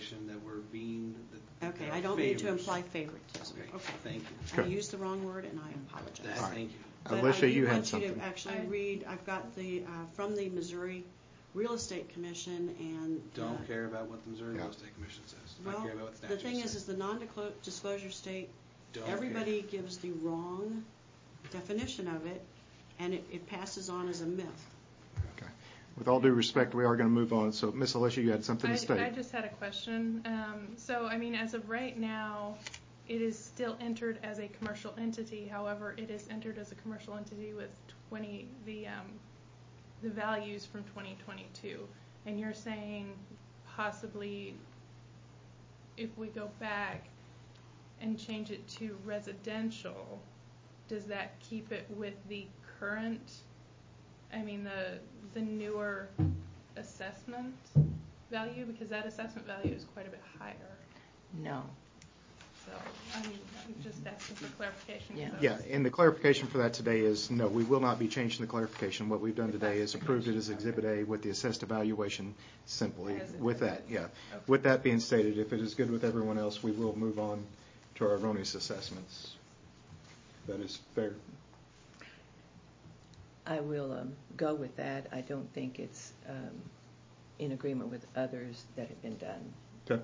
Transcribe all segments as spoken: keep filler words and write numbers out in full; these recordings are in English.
implication that we're being... That, okay, that I don't favors. need to imply favoritism. Okay, okay. thank you. I used the wrong word, and I apologize. That, thank you. But Alicia, I do you want had something. you to actually read, I've got the, uh, from the Missouri Real Estate Commission, and... Don't uh, care about what the Missouri yeah. Real Estate Commission says. well, I care about what the the statute thing says. is, is the non-disclosure state, Don't everybody care. gives the wrong definition of it, and it, it passes on as a myth. Okay. With all due respect, we are going to move on. So, Miss Alicia, you had something I, to state. I just had a question. Um, so, I mean, as of right now, it is still entered as a commercial entity. However, it is entered as a commercial entity with twenty the um, the values from twenty twenty-two. And you're saying possibly if we go back and change it to residential, does that keep it with the current, I mean the the newer assessment value? Because that assessment value is quite a bit higher. No. So, I mean, I'm just asking for clarification. Yeah. Yeah, and the clarification for that today is no, we will not be changing the clarification. What we've done today is approved it as Exhibit A with the assessed evaluation simply. With that, yeah. Okay. With that being stated, if it is good with everyone else, we will move on to our erroneous assessments. That is fair. I will um, go with that. I don't think it's um, in agreement with others that have been done. Okay.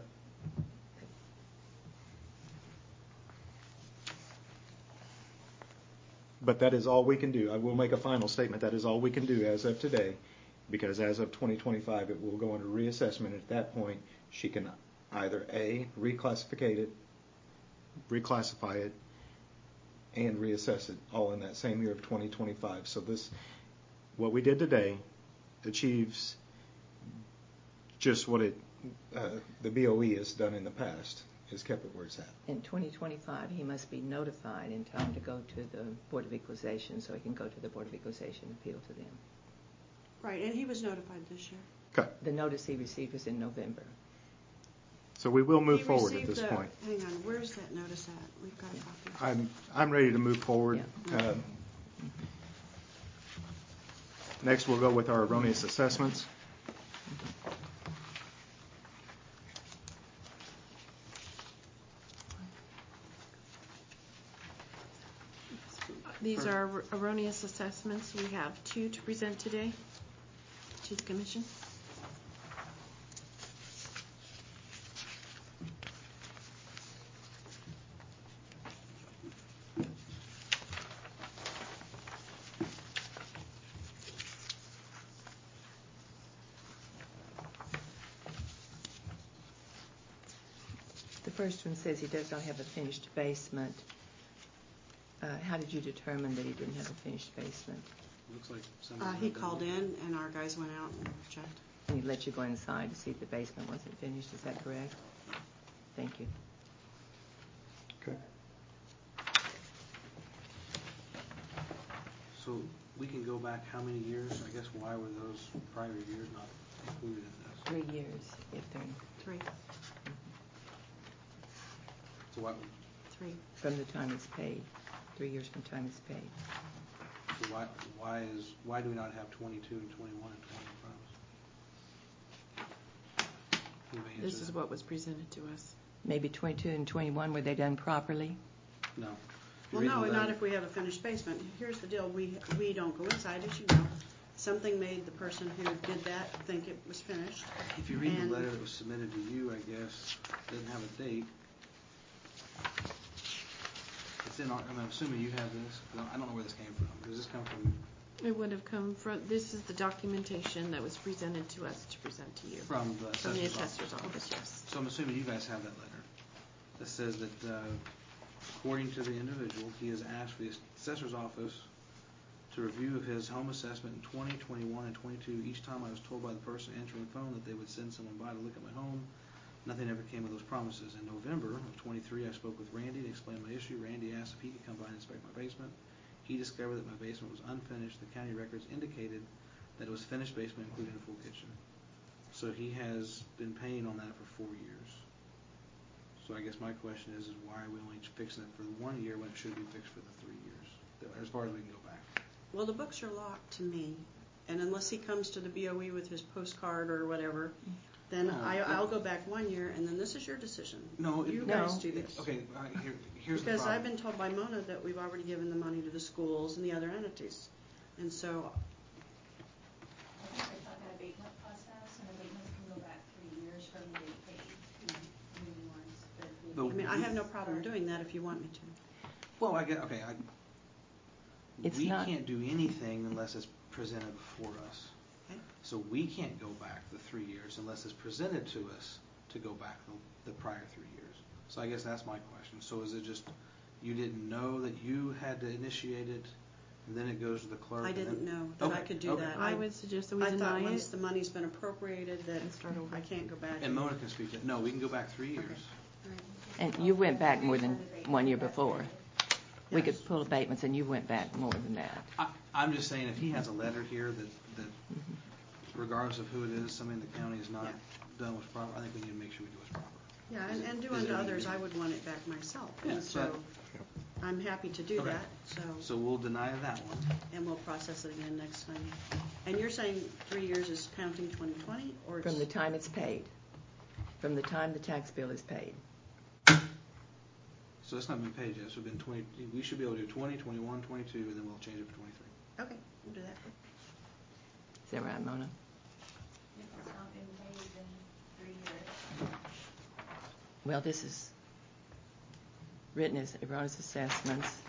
But that is all we can do. I will make a final statement. That is all we can do as of today, because as of twenty twenty-five, it will go under reassessment. At that point, she can either A, reclassify it, reclassify it, and reassess it all in that same year of twenty twenty-five. So this, what we did today, achieves just what it uh, the B O E has done in the past. Is kept it where it's at. In twenty twenty-five, he must be notified in time to go to the Board of Equalization, so he can go to the Board of Equalization and appeal to them. Right, and he was notified this year. Okay. The notice he received was in November. So we will move He forward at received this the- point. Hang on, where's that notice at? We've got a copy. I'm I'm ready to move forward. Yeah. Uh, next, we'll go with our erroneous assessments. These are er- erroneous assessments. We have two to present today to the Commission. The first one says he does not have a finished basement. Uh, how did you determine that he didn't have a finished basement? Looks like somebody... Uh, he called in, and our guys went out and checked. And he let you go inside to see if the basement wasn't finished. Is that correct? Thank you. Okay. So we can go back how many years? I guess why were those prior years not included in this? Three years, if they're Three. So why, Three. from the time it's paid. Three years from time it's paid. so why, why is why do we not have twenty-two and twenty-one and twenty in front of us? Anybody This answer is that? what was presented to us. Maybe twenty-two and twenty-one, were they done properly? No. Well, Read no, the not letter. if we have a finished basement. Here's the deal. We we don't go inside, as you know. Something made the person who did that think it was finished. If you read and- the letter that was submitted to you, I guess, it doesn't have a date. It's in our, I'm assuming you have this. I don't know where this came from. Does this come from It would have come from, this is the documentation that was presented to us to present to you. from the From the assessor's assessor's office, yes. So I'm assuming you guys have that letter that says that uh, according to the individual, he has asked for the assessor's office to review his home assessment in twenty, twenty-one, and twenty-two. Each time I was told by the person answering the phone that they would send someone by to look at my home. Nothing ever came of those promises. In November of twenty-three, I spoke with Randy to explain my issue. Randy asked if he could come by and inspect my basement. He discovered that my basement was unfinished. The county records indicated that it was finished basement, including a full kitchen. So he has been paying on that for four years. So I guess my question is, is why are we only fixing it for the one year when it should be fixed for the three years, as far as we can go back? Well, the books are locked to me, and unless he comes to the B O E with his postcard or whatever, then No, I, no. I'll go back one year, and then this is your decision. No, it- You No. guys do this. Okay, uh, here, here's the Because problem. I've been told by Mona that we've already given the money to the schools and the other entities. And so, I think it's like an abatement process, and abatements can go back three years from the date paid, new ones, but the But I mean, I have no abatements problem are- doing that if you want me to. Well, I get, okay, I, It's we not- can't do anything unless it's presented before us. Okay. So we can't go back the three years unless it's presented to us to go back the, the prior three years. So I guess that's my question. So is it just, you didn't know that you had to initiate it, and then it goes to the clerk? I and didn't then- know that I Okay, could do okay. that. I would suggest that we I thought deny once it. the money's been appropriated that And start over. I can't go back. And Mona can speak to, no, we can go back three years. All right. And you went back more than one year before. We Yes. could pull abatements, and you went back more than that. I, I'm just saying, if he has a letter here that, that Mm-hmm. regardless of who it is, somebody in the county is not Yeah. done what's proper, I think we need to make sure we do what's proper. Yeah, Is and, it- and do is unto it- others, I would want it back myself. Yeah, And so but- I'm happy to do Okay. that, so, So we'll deny that one. and we'll process it again next time. And you're saying three years is counting twenty twenty, or it's? From the time it's paid, from the time the tax bill is paid. So it's not been paid yet, so it's been twenty, we should be able to do twenty, twenty-one, twenty-two, and then we'll change it for twenty-three. Okay, we'll do that. Is that right, Mona? If it's not been paid in three years. Well, this is written as erroneous assessments.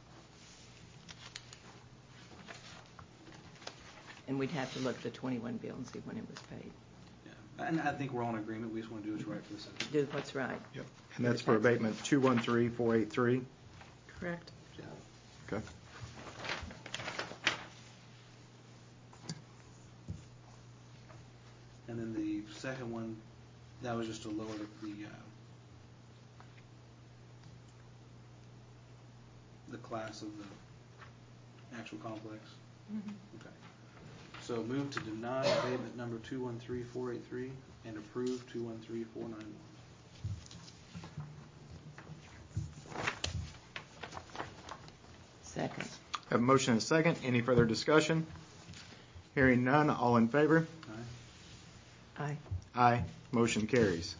And we'd have to look at the twenty-one bill and see when it was paid. Yeah, and I think we're all in agreement, we just want to do what's right for the citizens. Do what's right. Yep. And that's for abatement two one three four eight three. Correct. Yeah. Okay. And then the second one, that was just to lower the, the, uh, the class of the actual complex. Okay. So move to deny abatement number two one three four eight three and approve two one three four nine one. Second. Have a motion and a second. Any further discussion? Hearing none, all in favor? Aye. Aye. Aye. Motion carries.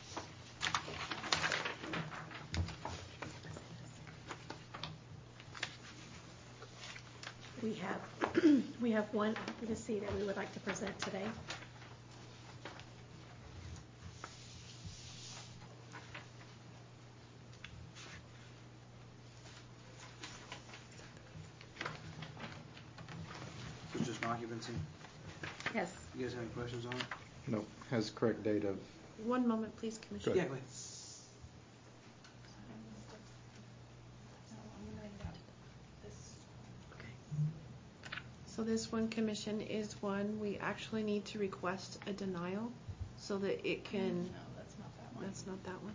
We have, we have one occupancy that we would like to present today. So it's just an occupancy. Yes. You guys have any questions on it? Nope. Has correct date of, One moment, please, Commissioner. Good. Yeah, go ahead. So this one, Commission, is one we actually need to request a denial so that it can. No, that's not that one. That's not that one?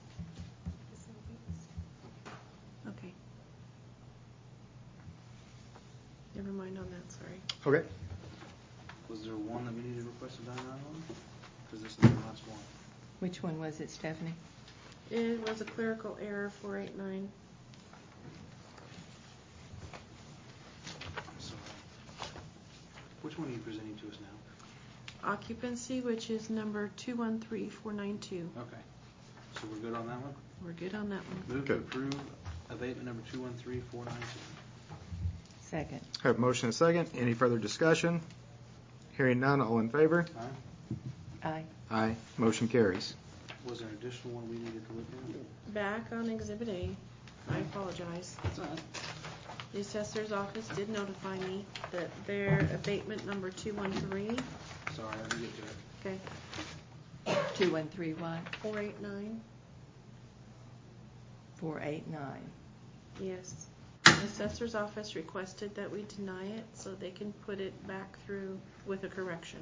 Okay. Never mind on that, sorry. okay. Was there one that we needed to request a denial on? Because this is the last one. Which one was it, Stephanie? It was a clerical error, four eight nine. I'm sorry. Which one are you presenting to us now? Occupancy, which is number two one three four nine two. Okay. So we're good on that one? We're good on that one. Move to Good. approve abatement number two one three four nine two. Second. Have a motion and a second. Any further discussion? Hearing none, all in favor? Aye. Aye. Aye. Motion carries. Was there an additional one we needed to look at? Back on Exhibit A. I apologize. That's all right. The assessor's office did notify me that their abatement number two one three, Sorry, I didn't get to it. okay, Two one three what? four eight nine, Four eight nine. yes. The assessor's office requested that we deny it so they can put it back through with a correction.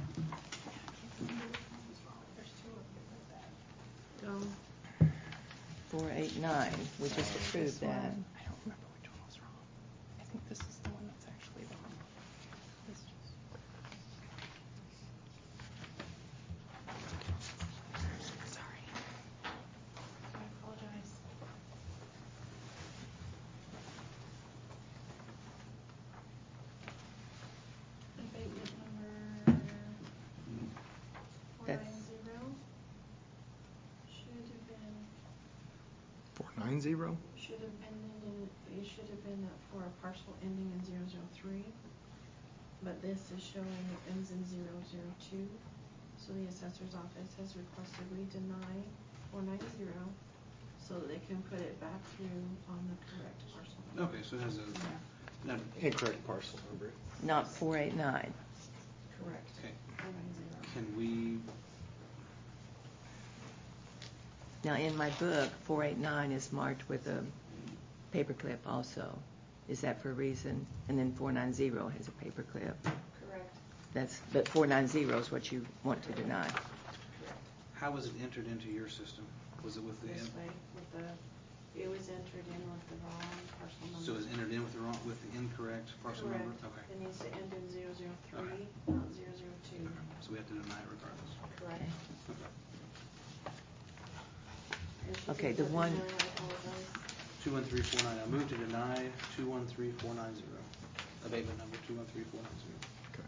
Um, Four eight nine. We just approved that. I don't remember which one was wrong. I think this is the one that's actually wrong. This just- Sorry. I apologize. Abatement number four That's nine nine zero? Should have been in, it should have been for a parcel ending in zero zero three, but this is showing it ends in zero zero two. So the assessor's office has requested we deny four nine zero so that they can put it back through on the correct parcel number. Okay, so it has a, no, Incorrect parcel number. Not four eight nine. Correct. okay, four nine zero. can we, Now, in my book, four eight nine is marked with a paperclip also. Is that for a reason? And then four nine zero has a paperclip. Correct. That's, but four nine zero is what you want to deny. Correct. how was it entered into your system? Was it with the, This way, with the, it was entered in with the wrong parcel number. so it was entered in with the wrong, with the incorrect parcel Correct. number? Okay, It needs to end in zero zero three, Okay. not zero zero two. so we have to deny it regardless. Correct. Okay. And she Okay, did the put one- in there, I apologize. two one three four nine, I move to deny two one three four nine zero, abatement number two one three four nine zero. Okay.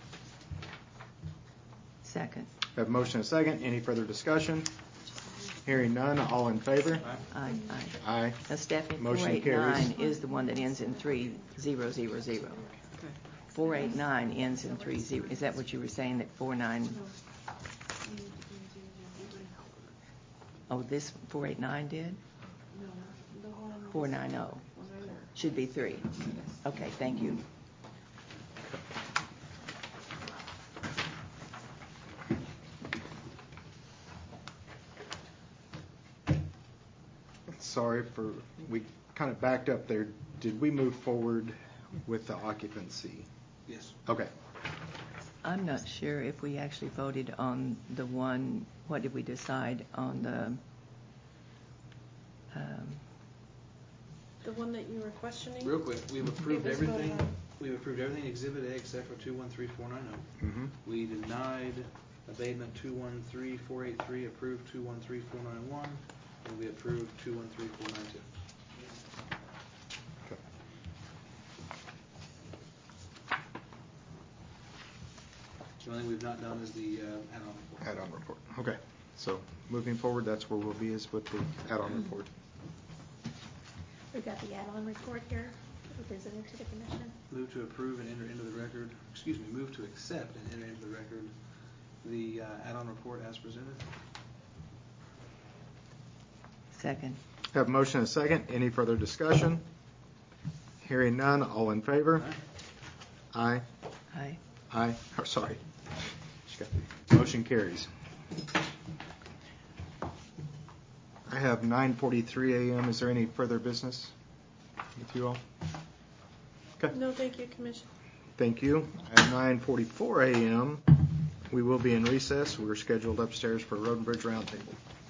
Second. Have a motion and a second. Any further discussion? Hearing none, all in favor? Aye, aye. Aye. Now, Stephanie, four Motion eight carries. nine is the one that ends in three zero zero zero. four eight nine ends in three zero. Is that what you were saying, that four nine? Oh, this four eight nine did? No, the one. four nine zero. Was right there. Should be three. Okay, thank you. Sorry for, we kind of backed up there. Did we move forward with the occupancy? Yes. Okay. I'm not sure if we actually voted on the one, what did we decide on the, um, The one that you were questioning? Real quick, we've approved It was voted everything, on. we've approved everything Exhibit A except for two one three four nine zero. Mm-hmm. We denied abatement two one three four eight three, approved two one three four nine one, and we approved two one three four nine two. Okay. The only thing we've not done is the uh, add-on report. Add-on report. Okay. So moving forward, that's where we'll be, is with the add-on report. We've got the add-on report here that we presented to the commission. Move to approve and enter into the record, excuse me, move to accept and enter into the record the uh, add-on report as presented. second. Have a motion and a second. Any further discussion? Hearing none, all in favor? Aye. Aye. Aye. Oh, sorry. Motion carries. I have nine forty-three a m Is there any further business with you all? Okay. No, thank you, Commission. Thank you. At nine forty-four a m, we will be in recess. We're scheduled upstairs for Road and Bridge Roundtable.